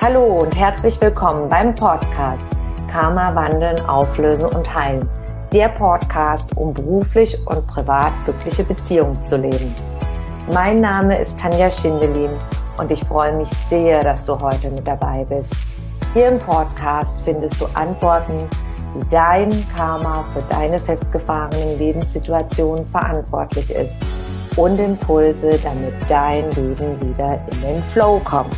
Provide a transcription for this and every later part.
Hallo und herzlich willkommen beim Podcast Karma wandeln, auflösen und heilen. Der Podcast, um beruflich und privat glückliche Beziehungen zu leben. Mein Name ist Tanja Schindelin und ich freue mich sehr, dass du heute mit dabei bist. Hier im Podcast findest du Antworten, wie dein Karma für deine festgefahrenen Lebenssituationen verantwortlich ist und Impulse, damit dein Leben wieder in den Flow kommt.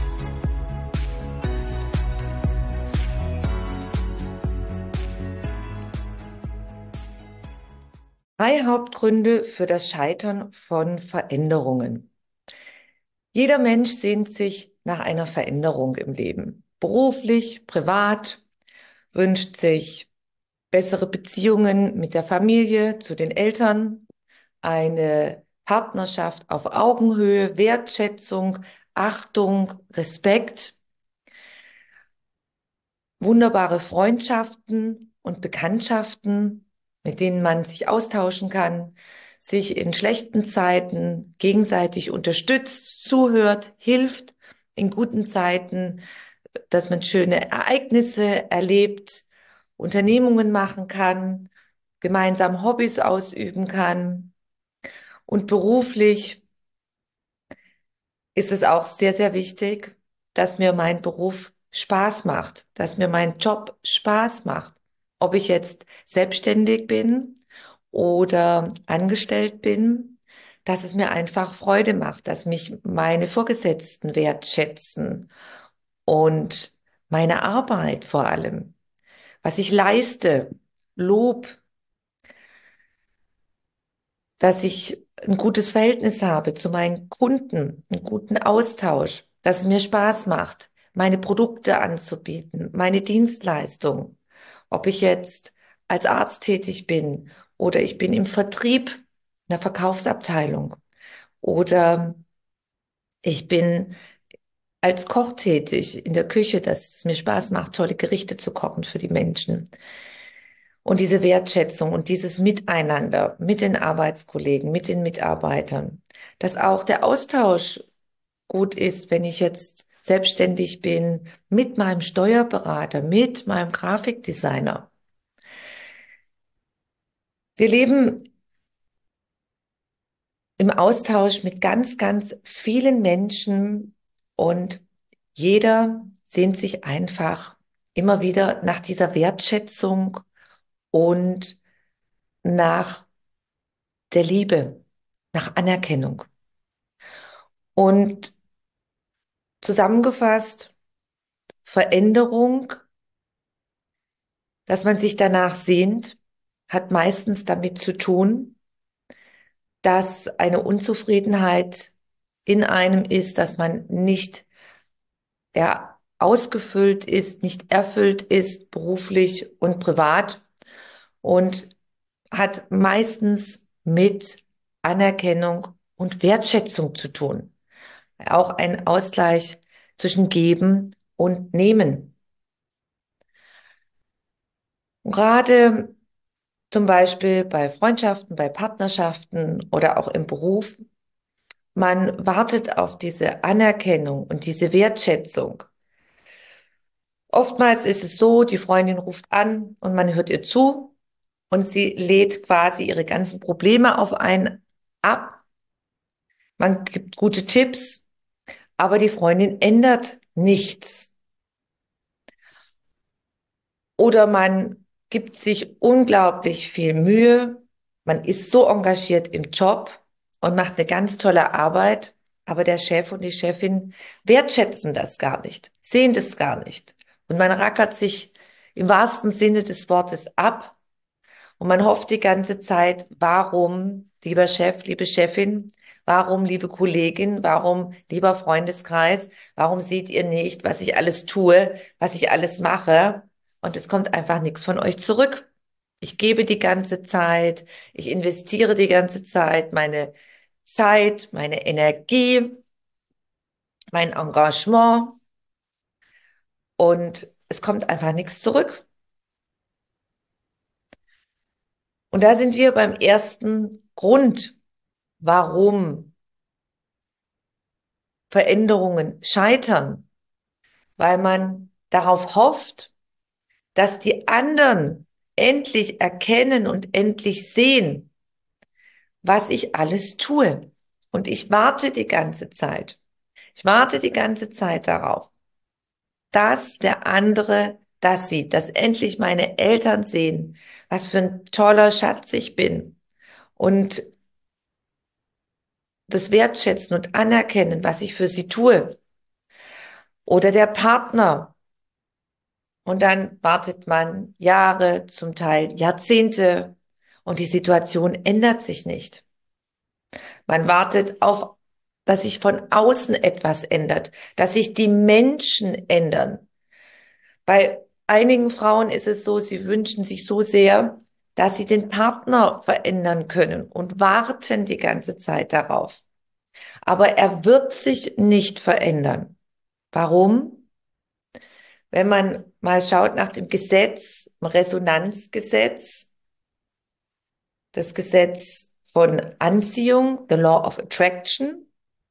Drei Hauptgründe für das Scheitern von Veränderungen. Jeder Mensch sehnt sich nach einer Veränderung im Leben. Beruflich, privat, wünscht sich bessere Beziehungen mit der Familie, zu den Eltern, eine Partnerschaft auf Augenhöhe, Wertschätzung, Achtung, Respekt, wunderbare Freundschaften und Bekanntschaften, mit denen man sich austauschen kann, sich in schlechten Zeiten gegenseitig unterstützt, zuhört, hilft, in guten Zeiten, dass man schöne Ereignisse erlebt, Unternehmungen machen kann, gemeinsam Hobbys ausüben kann. Und beruflich ist es auch sehr, sehr wichtig, dass mir mein Beruf Spaß macht, dass mir mein Job Spaß macht. Ob ich jetzt selbstständig bin oder angestellt bin, dass es mir einfach Freude macht, dass mich meine Vorgesetzten wertschätzen und meine Arbeit vor allem, was ich leiste, Lob, dass ich ein gutes Verhältnis habe zu meinen Kunden, einen guten Austausch, dass es mir Spaß macht, meine Produkte anzubieten, meine Dienstleistung. Ob ich jetzt als Arzt tätig bin oder ich bin im Vertrieb, in der Verkaufsabteilung oder ich bin als Koch tätig in der Küche, dass es mir Spaß macht, tolle Gerichte zu kochen für die Menschen. Und diese Wertschätzung und dieses Miteinander mit den Arbeitskollegen, mit den Mitarbeitern, dass auch der Austausch gut ist, wenn ich jetzt selbstständig bin, mit meinem Steuerberater, mit meinem Grafikdesigner. Wir leben im Austausch mit ganz, ganz vielen Menschen und jeder sehnt sich einfach immer wieder nach dieser Wertschätzung und nach der Liebe, nach Anerkennung. Und zusammengefasst, Veränderung, dass man sich danach sehnt, hat meistens damit zu tun, dass eine Unzufriedenheit in einem ist, dass man nicht ausgefüllt ist, nicht erfüllt ist, beruflich und privat und hat meistens mit Anerkennung und Wertschätzung zu tun. Auch ein Ausgleich zwischen Geben und Nehmen. Und gerade zum Beispiel bei Freundschaften, bei Partnerschaften oder auch im Beruf, man wartet auf diese Anerkennung und diese Wertschätzung. Oftmals ist es so, die Freundin ruft an und man hört ihr zu und sie lädt quasi ihre ganzen Probleme auf einen ab. Man gibt gute Tipps, aber die Freundin ändert nichts. Oder man gibt sich unglaublich viel Mühe. Man ist so engagiert im Job und macht eine ganz tolle Arbeit, aber der Chef und die Chefin wertschätzen das gar nicht, sehen das gar nicht. Und man rackert sich im wahrsten Sinne des Wortes ab und man hofft die ganze Zeit, warum, lieber Chef, liebe Chefin, warum, liebe Kollegin, warum, lieber Freundeskreis, warum seht ihr nicht, was ich alles tue, was ich alles mache? Und es kommt einfach nichts von euch zurück. Ich gebe die ganze Zeit, ich investiere die ganze Zeit, meine Energie, mein Engagement und es kommt einfach nichts zurück. Und da sind wir beim ersten Grund, warum Veränderungen scheitern. weil man darauf hofft, dass die anderen endlich erkennen und endlich sehen, was ich alles tue. Und ich warte die ganze Zeit. Ich warte die ganze Zeit darauf, dass der andere das sieht, dass endlich meine Eltern sehen, was für ein toller Schatz ich bin und das wertschätzen und anerkennen, was ich für sie tue. Oder der Partner. Und dann wartet man Jahre, zum Teil Jahrzehnte und die Situation ändert sich nicht. Man wartet auf, dass sich von außen etwas ändert, dass sich die Menschen ändern. Bei einigen Frauen ist es so, sie wünschen sich so sehr, dass sie den Partner verändern können und warten die ganze Zeit darauf. Aber er wird sich nicht verändern. Warum? Wenn man mal schaut nach dem Gesetz, dem Resonanzgesetz, das Gesetz von Anziehung, the Law of Attraction,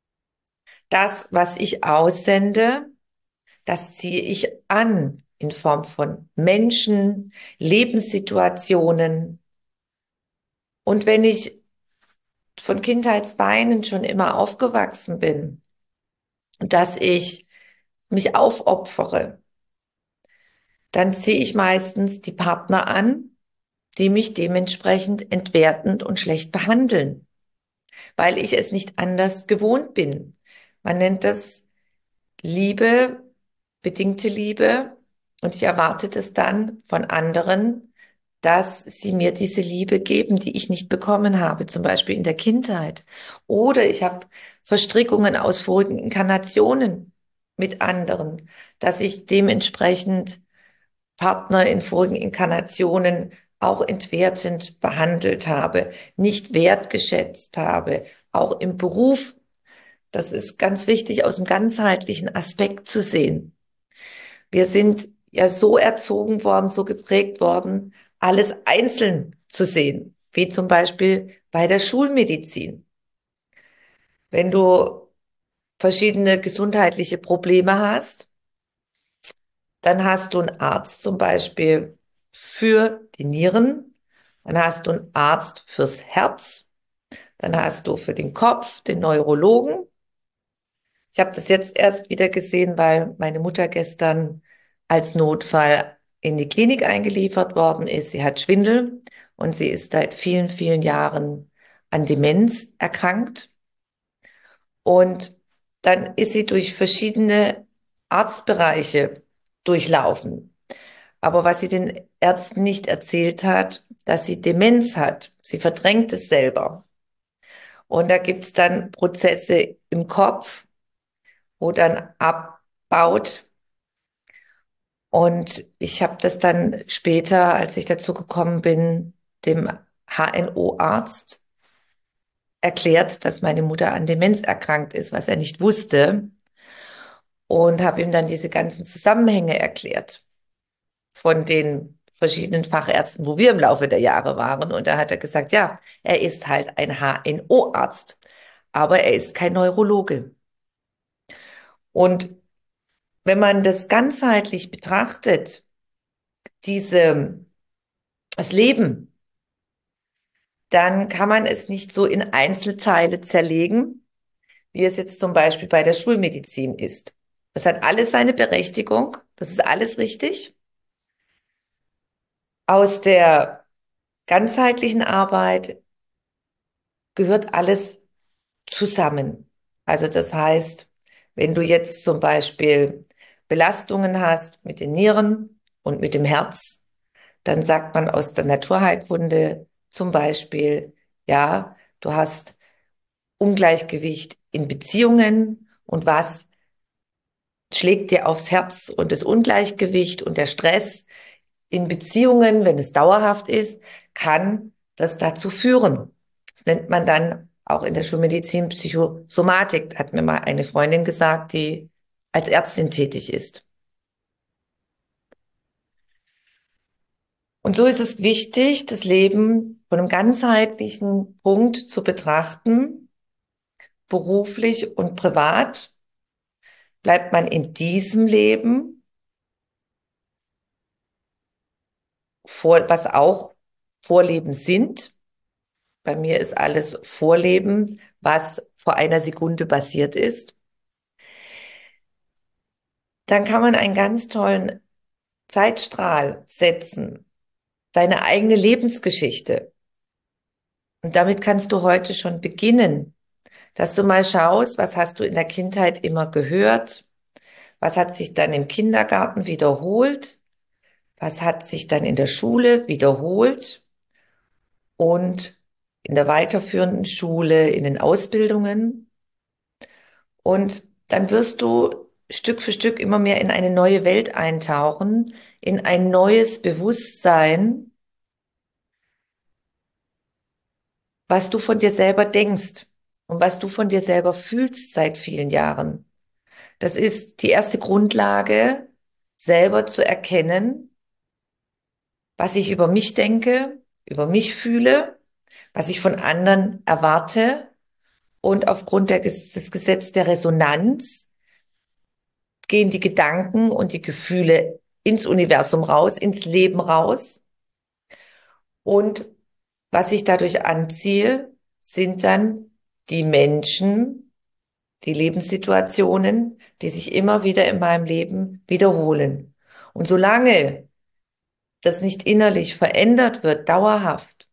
das, was ich aussende, das ziehe ich an in Form von Menschen, Lebenssituationen. Und wenn ich von Kindheitsbeinen schon immer aufgewachsen bin, dass ich mich aufopfere, dann ziehe ich meistens die Partner an, die mich dementsprechend entwertend und schlecht behandeln, weil ich es nicht anders gewohnt bin. Man nennt das Liebe, bedingte Liebe, und ich erwarte das dann von anderen, dass sie mir diese Liebe geben, die ich nicht bekommen habe, zum Beispiel in der Kindheit. Oder ich habe Verstrickungen aus vorigen Inkarnationen mit anderen, dass ich dementsprechend Partner in vorigen Inkarnationen auch entwertend behandelt habe, nicht wertgeschätzt habe, auch im Beruf. Das ist ganz wichtig, aus dem ganzheitlichen Aspekt zu sehen. Wir sind ja so erzogen worden, so geprägt worden, alles einzeln zu sehen, wie zum Beispiel bei der Schulmedizin. Wenn du verschiedene gesundheitliche Probleme hast, dann hast du einen Arzt zum Beispiel für die Nieren, dann hast du einen Arzt fürs Herz, dann hast du für den Kopf den Neurologen. Ich habe das jetzt erst wieder gesehen, weil meine Mutter gestern als Notfall in die Klinik eingeliefert worden ist. Sie hat Schwindel und sie ist seit vielen, vielen Jahren an Demenz erkrankt. Und dann ist sie durch verschiedene Arztbereiche durchlaufen. Aber was sie den Ärzten nicht erzählt hat, dass sie Demenz hat. Sie verdrängt es selber. Und da gibt's dann Prozesse im Kopf, wo dann abbaut. Und ich habe das dann später, als ich dazu gekommen bin, dem HNO-Arzt erklärt, dass meine Mutter an Demenz erkrankt ist, was er nicht wusste. Und habe ihm dann diese ganzen Zusammenhänge erklärt von den verschiedenen Fachärzten, wo wir im Laufe der Jahre waren. Und da hat er gesagt, ja, er ist halt ein HNO-Arzt, aber er ist kein Neurologe. Und wenn man das ganzheitlich betrachtet, das Leben, dann kann man es nicht so in Einzelteile zerlegen, wie es jetzt zum Beispiel bei der Schulmedizin ist. Das hat alles seine Berechtigung, das ist alles richtig. Aus der ganzheitlichen Arbeit gehört alles zusammen. Also das heißt, wenn du jetzt zum Beispiel Belastungen hast mit den Nieren und mit dem Herz, dann sagt man aus der Naturheilkunde zum Beispiel, ja, du hast Ungleichgewicht in Beziehungen und was schlägt dir aufs Herz, und das Ungleichgewicht und der Stress in Beziehungen, wenn es dauerhaft ist, kann das dazu führen. Das nennt man dann auch in der Schulmedizin Psychosomatik, hat mir mal eine Freundin gesagt, die als Ärztin tätig ist. Und so ist es wichtig, das Leben von einem ganzheitlichen Punkt zu betrachten, beruflich und privat, bleibt man in diesem Leben was auch Vorleben sind. Bei mir ist alles Vorleben, was vor einer Sekunde passiert ist. Dann kann man einen ganz tollen Zeitstrahl setzen, deine eigene Lebensgeschichte. Und damit kannst du heute schon beginnen, dass du mal schaust, was hast du in der Kindheit immer gehört, was hat sich dann im Kindergarten wiederholt, was hat sich dann in der Schule wiederholt und in der weiterführenden Schule, in den Ausbildungen. Und dann wirst du Stück für Stück immer mehr in eine neue Welt eintauchen, in ein neues Bewusstsein, was du von dir selber denkst und was du von dir selber fühlst seit vielen Jahren. Das ist die erste Grundlage, selber zu erkennen, was ich über mich denke, über mich fühle, was ich von anderen erwarte. Und aufgrund des Gesetzes der Resonanz gehen die Gedanken und die Gefühle ins Universum raus, ins Leben raus. Und was ich dadurch anziehe, sind dann die Menschen, die Lebenssituationen, die sich immer wieder in meinem Leben wiederholen. Und solange das nicht innerlich verändert wird, dauerhaft,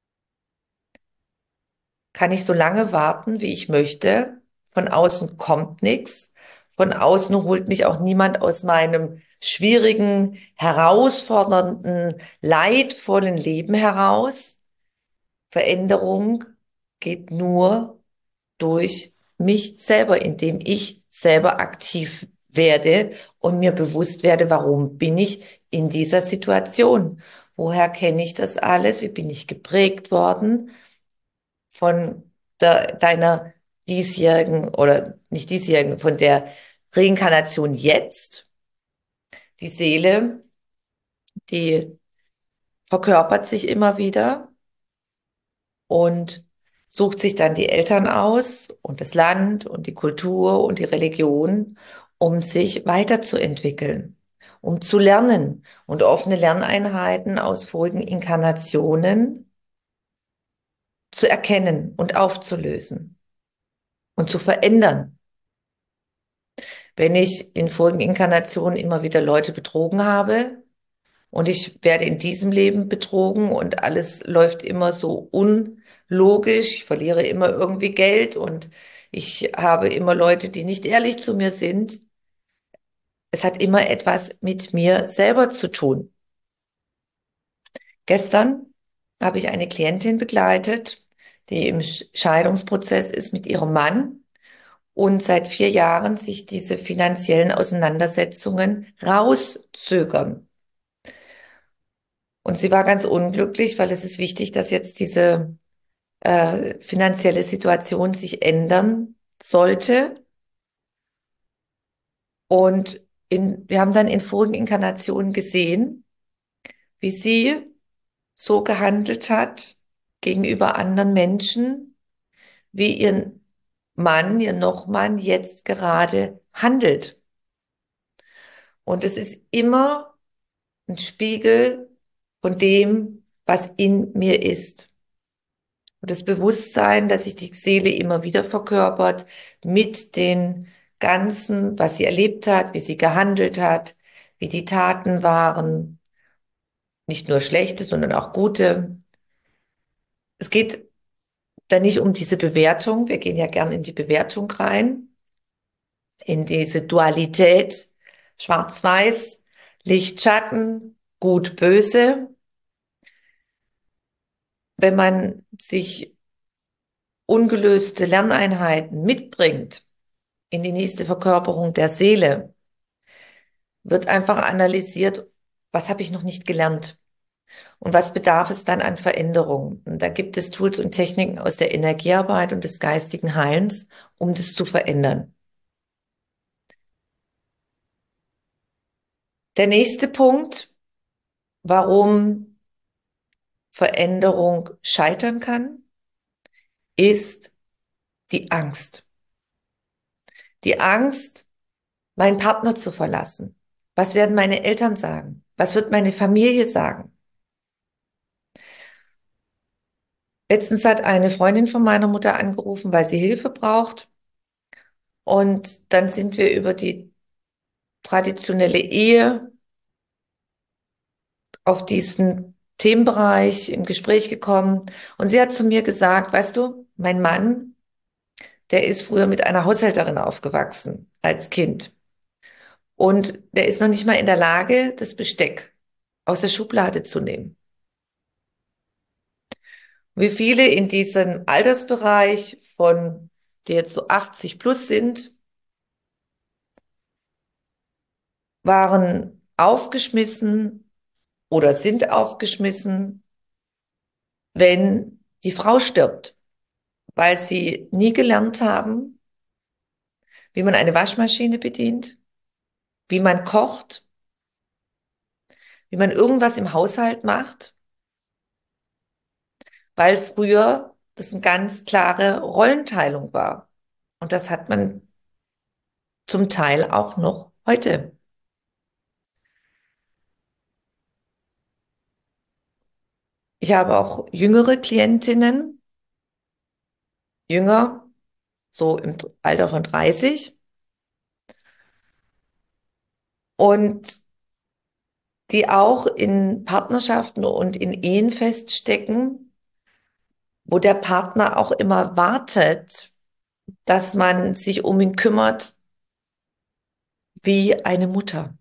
kann ich so lange warten, wie ich möchte. Von außen kommt nichts. Von außen holt mich auch niemand aus meinem schwierigen, herausfordernden, leidvollen Leben heraus. Veränderung geht nur durch mich selber, indem ich selber aktiv werde und mir bewusst werde, warum bin ich in dieser Situation? Woher kenne ich das alles? Wie bin ich geprägt worden von deiner diesjährigen oder nicht diesjährigen, von der Reinkarnation jetzt? Die Seele, die verkörpert sich immer wieder und sucht sich dann die Eltern aus und das Land und die Kultur und die Religion, um sich weiterzuentwickeln, um zu lernen und offene Lerneinheiten aus vorigen Inkarnationen zu erkennen und aufzulösen und zu verändern. Wenn ich in vorigen Inkarnationen immer wieder Leute betrogen habe, und ich werde in diesem Leben betrogen und alles läuft immer so unlogisch. Ich verliere immer irgendwie Geld und ich habe immer Leute, die nicht ehrlich zu mir sind. Es hat immer etwas mit mir selber zu tun. Gestern habe ich eine Klientin begleitet, die im Scheidungsprozess ist mit ihrem Mann und seit 4 Jahren sich diese finanziellen Auseinandersetzungen rauszögern. Und sie war ganz unglücklich, weil es ist wichtig, dass jetzt diese finanzielle Situation sich ändern sollte. Und wir haben dann in vorigen Inkarnationen gesehen, wie sie so gehandelt hat gegenüber anderen Menschen, wie ihr Nochmann jetzt gerade handelt. Und es ist immer ein Spiegel von dem, was in mir ist. Und das Bewusstsein, dass sich die Seele immer wieder verkörpert mit den Ganzen, was sie erlebt hat, wie sie gehandelt hat, wie die Taten waren, nicht nur schlechte, sondern auch gute. Es geht da nicht um diese Bewertung. Wir gehen ja gern in die Bewertung rein, in diese Dualität, Schwarz-Weiß, Licht, Schatten, Gut, Böse. Wenn man sich ungelöste Lerneinheiten mitbringt in die nächste Verkörperung der Seele, wird einfach analysiert, was habe ich noch nicht gelernt und was bedarf es dann an Veränderungen. Und da gibt es Tools und Techniken aus der Energiearbeit und des geistigen Heilens, um das zu verändern. Der nächste Punkt, warum Veränderung scheitern kann, ist die Angst. Die Angst, meinen Partner zu verlassen? Was werden meine Eltern sagen? Was wird meine Familie sagen? Letztens hat eine Freundin von meiner Mutter angerufen, weil sie Hilfe braucht. Und dann sind wir über die traditionelle Ehe auf diesen Themenbereich im Gespräch gekommen. Und sie hat zu mir gesagt, weißt du, mein Mann, der ist früher mit einer Haushälterin aufgewachsen als Kind. Und der ist noch nicht mal in der Lage, das Besteck aus der Schublade zu nehmen. Wie viele in diesem Altersbereich von, die jetzt so 80 plus sind, waren aufgeschmissen oder sind aufgeschmissen, wenn die Frau stirbt, weil sie nie gelernt haben, wie man eine Waschmaschine bedient, wie man kocht, wie man irgendwas im Haushalt macht, weil früher das eine ganz klare Rollenteilung war. Und das hat man zum Teil auch noch heute. Ich habe auch jüngere Klientinnen, jünger, so im Alter von 30, und die auch in Partnerschaften und in Ehen feststecken, wo der Partner auch immer wartet, dass man sich um ihn kümmert wie eine Mutter.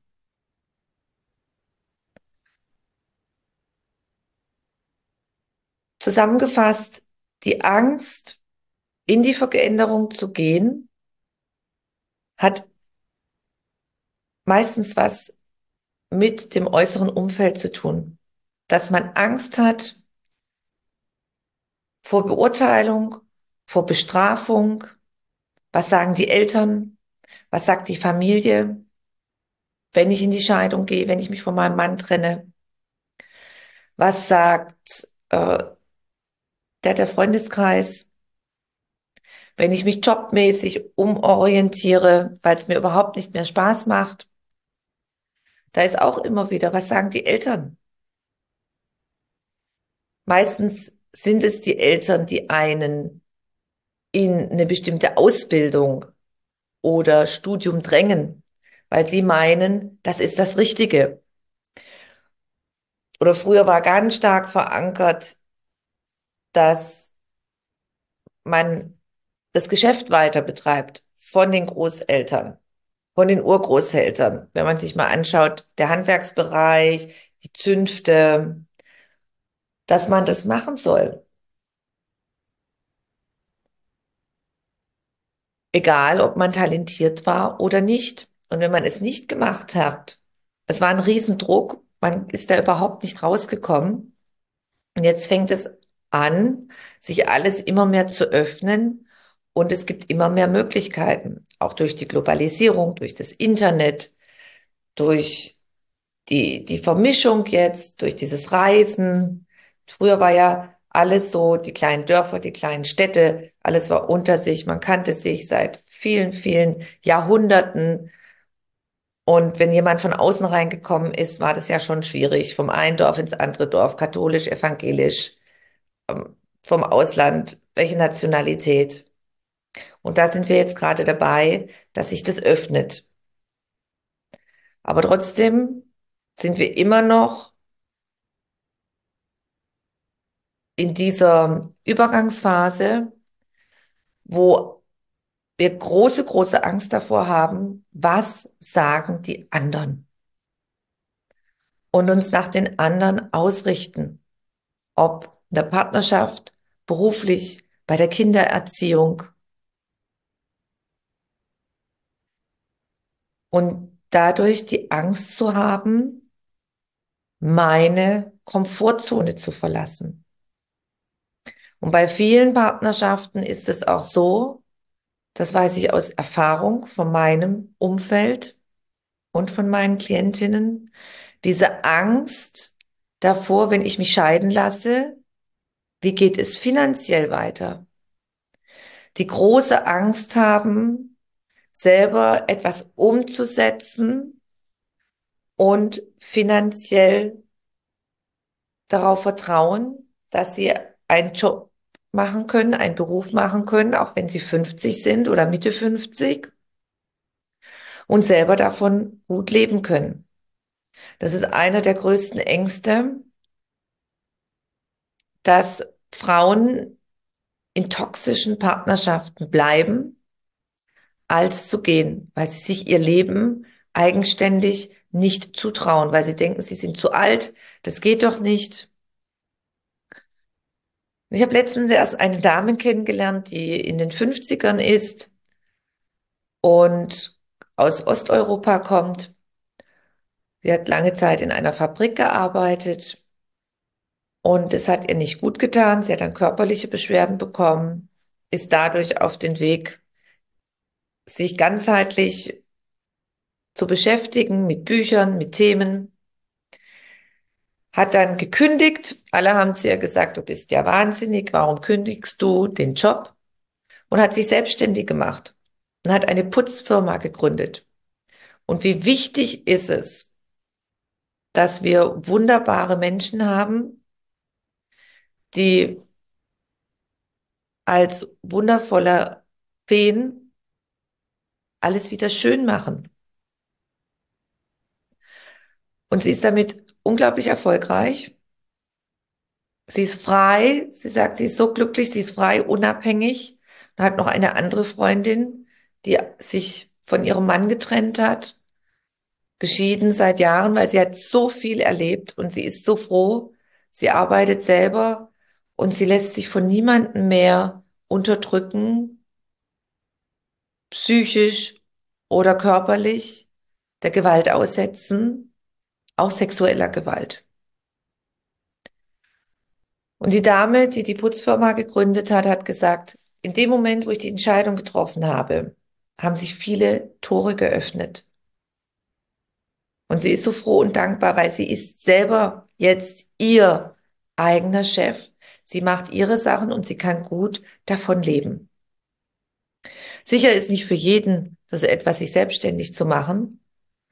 Zusammengefasst, die Angst, in die Veränderung zu gehen, hat meistens was mit dem äußeren Umfeld zu tun. Dass man Angst hat vor Beurteilung, vor Bestrafung. Was sagen die Eltern? Was sagt die Familie, wenn ich in die Scheidung gehe, wenn ich mich von meinem Mann trenne? Was sagt der Freundeskreis, wenn ich mich jobmäßig umorientiere, weil es mir überhaupt nicht mehr Spaß macht? Da ist auch immer wieder, was sagen die Eltern? Meistens sind es die Eltern, die einen in eine bestimmte Ausbildung oder Studium drängen, weil sie meinen, das ist das Richtige. Oder früher war ganz stark verankert, dass man das Geschäft weiter betreibt von den Großeltern, von den Urgroßeltern. Wenn man sich mal anschaut, der Handwerksbereich, die Zünfte, dass man das machen soll. Egal, ob man talentiert war oder nicht. Und wenn man es nicht gemacht hat, es war ein Riesendruck, man ist da überhaupt nicht rausgekommen. Und jetzt fängt es an, sich alles immer mehr zu öffnen, und es gibt immer mehr Möglichkeiten, auch durch die Globalisierung, durch das Internet, durch die Vermischung jetzt, durch dieses Reisen. Früher war ja alles so, die kleinen Dörfer, die kleinen Städte, alles war unter sich. Man kannte sich seit vielen, vielen Jahrhunderten. Und wenn jemand von außen reingekommen ist, war das ja schon schwierig. Vom einen Dorf ins andere Dorf, katholisch, evangelisch, vom Ausland, welche Nationalität. Und da sind wir jetzt gerade dabei, dass sich das öffnet. Aber trotzdem sind wir immer noch in dieser Übergangsphase, wo wir große, große Angst davor haben, was sagen die anderen, und uns nach den anderen ausrichten, ob in der Partnerschaft, beruflich, bei der Kindererziehung, und dadurch die Angst zu haben, meine Komfortzone zu verlassen. Und bei vielen Partnerschaften ist es auch so, das weiß ich aus Erfahrung von meinem Umfeld und von meinen Klientinnen, diese Angst davor, wenn ich mich scheiden lasse, wie geht es finanziell weiter? Die große Angst haben, selber etwas umzusetzen und finanziell darauf vertrauen, dass sie einen Job machen können, einen Beruf machen können, auch wenn sie 50 sind oder Mitte 50 und selber davon gut leben können. Das ist einer der größten Ängste, dass Frauen in toxischen Partnerschaften bleiben, als zu gehen, weil sie sich ihr Leben eigenständig nicht zutrauen, weil sie denken, sie sind zu alt, das geht doch nicht. Ich habe letztens erst eine Dame kennengelernt, die in den 50ern ist und aus Osteuropa kommt. Sie hat lange Zeit in einer Fabrik gearbeitet und es hat ihr nicht gut getan. Sie hat dann körperliche Beschwerden bekommen, ist dadurch auf den Weg, sich ganzheitlich zu beschäftigen mit Büchern, mit Themen, hat dann gekündigt. Alle haben zu ihr gesagt, du bist ja wahnsinnig, warum kündigst du den Job? Und hat sich selbstständig gemacht und hat eine Putzfirma gegründet. Und wie wichtig ist es, dass wir wunderbare Menschen haben, die als wundervolle Feen alles wieder schön machen. Und sie ist damit unglaublich erfolgreich. Sie ist frei. Sie sagt, sie ist so glücklich, sie ist frei, unabhängig. Und hat noch eine andere Freundin, die sich von ihrem Mann getrennt hat, geschieden seit Jahren, weil sie hat so viel erlebt und sie ist so froh. Sie arbeitet selber und sie lässt sich von niemandem mehr unterdrücken, psychisch oder körperlich, der Gewalt aussetzen, auch sexueller Gewalt. Und die Dame, die die Putzfirma gegründet hat, hat gesagt, in dem Moment, wo ich die Entscheidung getroffen habe, haben sich viele Tore geöffnet. Und sie ist so froh und dankbar, weil sie ist selber jetzt ihr eigener Chef. Sie macht ihre Sachen und sie kann gut davon leben. Sicher ist nicht für jeden das etwas, sich selbstständig zu machen.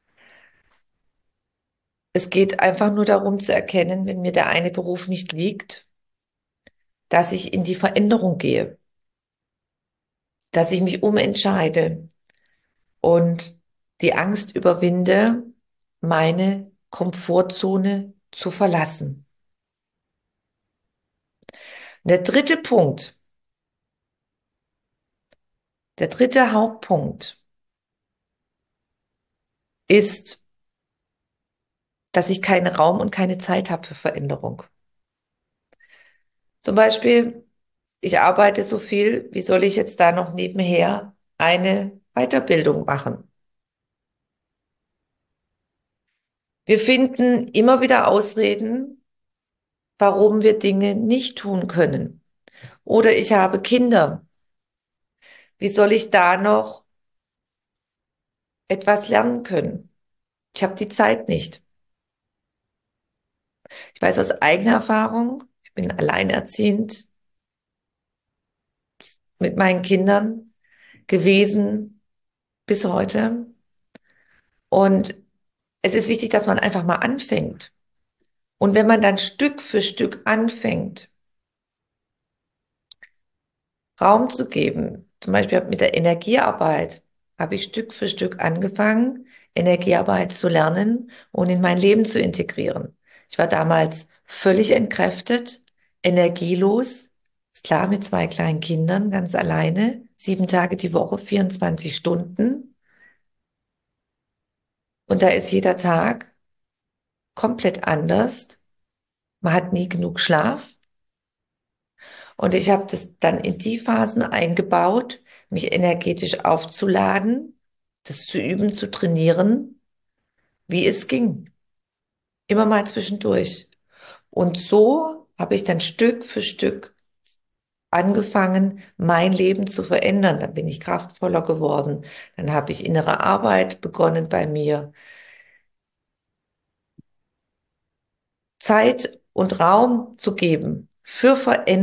Es geht einfach nur darum zu erkennen, wenn mir der eine Beruf nicht liegt, dass ich in die Veränderung gehe, dass ich mich umentscheide und die Angst überwinde, meine Komfortzone zu verlassen. Der dritte Punkt, der dritte Hauptpunkt ist, dass ich keinen Raum und keine Zeit habe für Veränderung. Zum Beispiel, ich arbeite so viel, wie soll ich jetzt da noch nebenher eine Weiterbildung machen? Wir finden immer wieder Ausreden, warum wir Dinge nicht tun können. Oder ich habe Kinder. Wie soll ich da noch etwas lernen können? Ich habe die Zeit nicht. Ich weiß aus eigener Erfahrung, ich bin alleinerziehend mit meinen Kindern gewesen bis heute. Und es ist wichtig, dass man einfach mal anfängt. Und wenn man dann Stück für Stück anfängt, Raum zu geben, zum Beispiel mit der Energiearbeit, habe ich Stück für Stück angefangen, Energiearbeit zu lernen und in mein Leben zu integrieren. Ich war damals völlig entkräftet, energielos, ist klar, mit zwei kleinen Kindern, ganz alleine, 7 Tage die Woche, 24 Stunden. Und da ist jeder Tag komplett anders. Man hat nie genug Schlaf. Und ich habe das dann in die Phasen eingebaut, mich energetisch aufzuladen, das zu üben, zu trainieren, wie es ging. Immer mal zwischendurch. Und so habe ich dann Stück für Stück angefangen, mein Leben zu verändern. Dann bin ich kraftvoller geworden. Dann habe ich innere Arbeit begonnen bei mir. Zeit und Raum zu geben für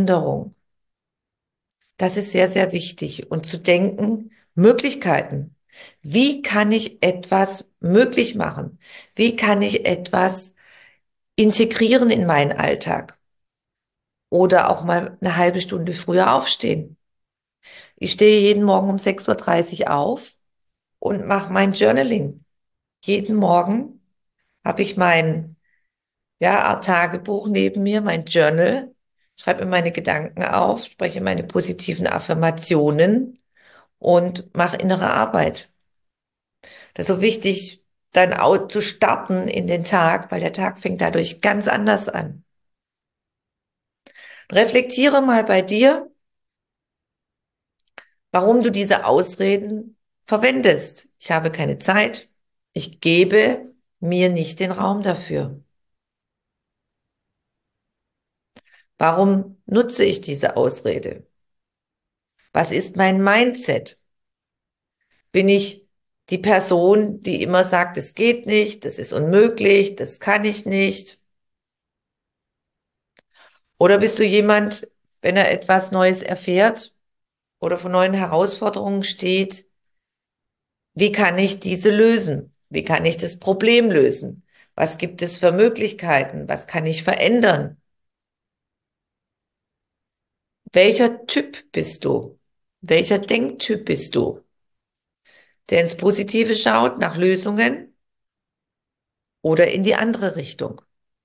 Veränderung. Das ist sehr, sehr wichtig. Und zu denken, Möglichkeiten. Wie kann ich etwas möglich machen? Wie kann ich etwas integrieren in meinen Alltag? Oder auch mal eine halbe Stunde früher aufstehen. Ich stehe jeden Morgen um 6:30 Uhr auf und mache mein Journaling. Jeden Morgen habe ich mein Art Tagebuch neben mir, mein Journal, schreibe mir meine Gedanken auf, spreche meine positiven Affirmationen und mache innere Arbeit. Das ist so wichtig, dann auch zu starten in den Tag, weil der Tag fängt dadurch ganz anders an. Reflektiere mal bei dir, warum du diese Ausreden verwendest. Ich habe keine Zeit. Ich gebe mir nicht den Raum dafür. Warum nutze ich diese Ausrede? Was ist mein Mindset? Bin ich die Person, die immer sagt, es geht nicht, das ist unmöglich, das kann ich nicht? Oder bist du jemand, wenn er etwas Neues erfährt oder vor neuen Herausforderungen steht, wie kann ich diese lösen? Wie kann ich das Problem lösen? Was gibt es für Möglichkeiten? Was kann ich verändern? Welcher Typ bist du? Welcher Denktyp bist du? Der ins Positive schaut, nach Lösungen oder in die andere Richtung?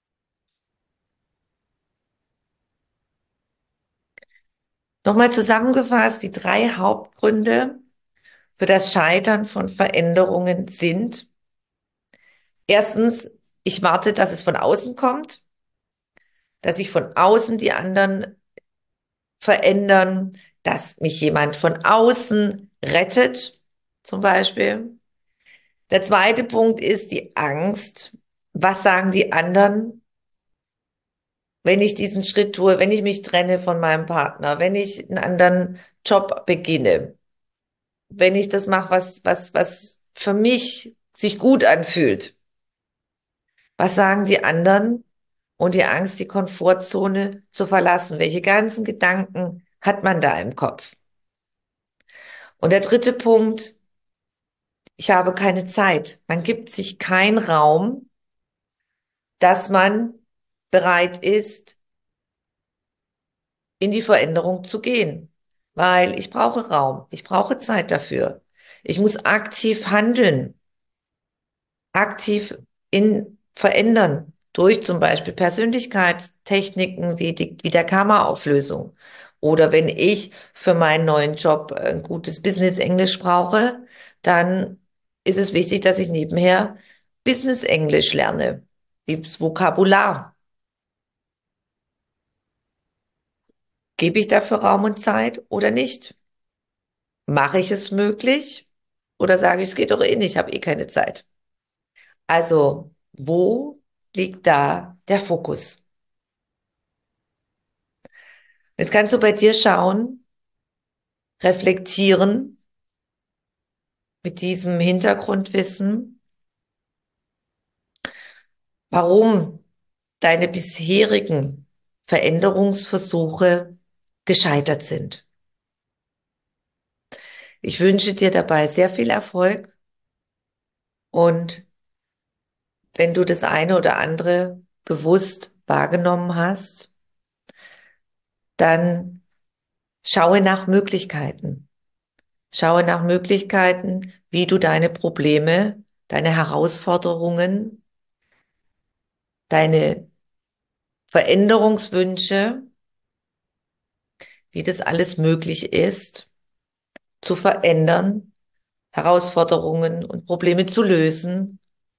Nochmal zusammengefasst, die 3 Hauptgründe für das Scheitern von Veränderungen sind: Erstens, ich warte, dass es von außen kommt, dass sich von außen die anderen verändern, dass mich jemand von außen rettet, zum Beispiel. Der zweite Punkt ist die Angst. Was sagen die anderen, wenn ich diesen Schritt tue, wenn ich mich trenne von meinem Partner, wenn ich einen anderen Job beginne, wenn ich das mache, was für mich sich gut anfühlt? Was sagen die anderen? Und die Angst, die Komfortzone zu verlassen. Welche ganzen Gedanken hat man da im Kopf? Und der dritte Punkt: Ich habe keine Zeit. Man gibt sich keinen Raum, dass man bereit ist, in die Veränderung zu gehen. Weil ich brauche Raum. Ich brauche Zeit dafür. Ich muss aktiv handeln, aktiv in verändern durch zum Beispiel Persönlichkeitstechniken wie der Karma-Auflösung. Oder wenn ich für meinen neuen Job ein gutes Business-Englisch brauche, dann ist es wichtig, dass ich nebenher Business-Englisch lerne, das Vokabular. Gebe ich dafür Raum und Zeit oder nicht? Mache ich es möglich oder sage ich, es geht doch eh nicht, ich habe eh keine Zeit? Also, wo liegt da der Fokus? Jetzt kannst du bei dir schauen, reflektieren mit diesem Hintergrundwissen, warum deine bisherigen Veränderungsversuche gescheitert sind. Ich wünsche dir dabei sehr viel Erfolg, und wenn du das eine oder andere bewusst wahrgenommen hast, dann schaue nach Möglichkeiten. Schaue nach Möglichkeiten, wie du deine Probleme, deine Herausforderungen, deine Veränderungswünsche, wie das alles möglich ist, zu verändern, Herausforderungen und Probleme zu lösen.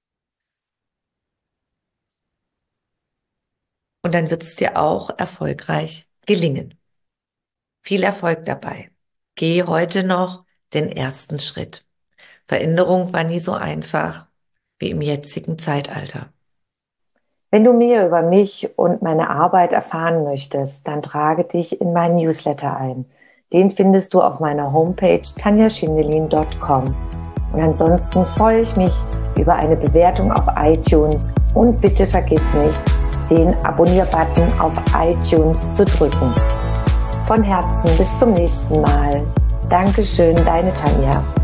Und dann wird es dir auch erfolgreich gelingen. Viel Erfolg dabei. Geh heute noch den ersten Schritt. Veränderung war nie so einfach wie im jetzigen Zeitalter. Wenn du mehr über mich und meine Arbeit erfahren möchtest, dann trage dich in meinen Newsletter ein. Den findest du auf meiner Homepage tanjaschindelin.com. Und ansonsten freue ich mich über eine Bewertung auf iTunes, und bitte vergiss nicht, den Abonnier-Button auf iTunes zu drücken. Von Herzen bis zum nächsten Mal. Dankeschön, deine Tanja.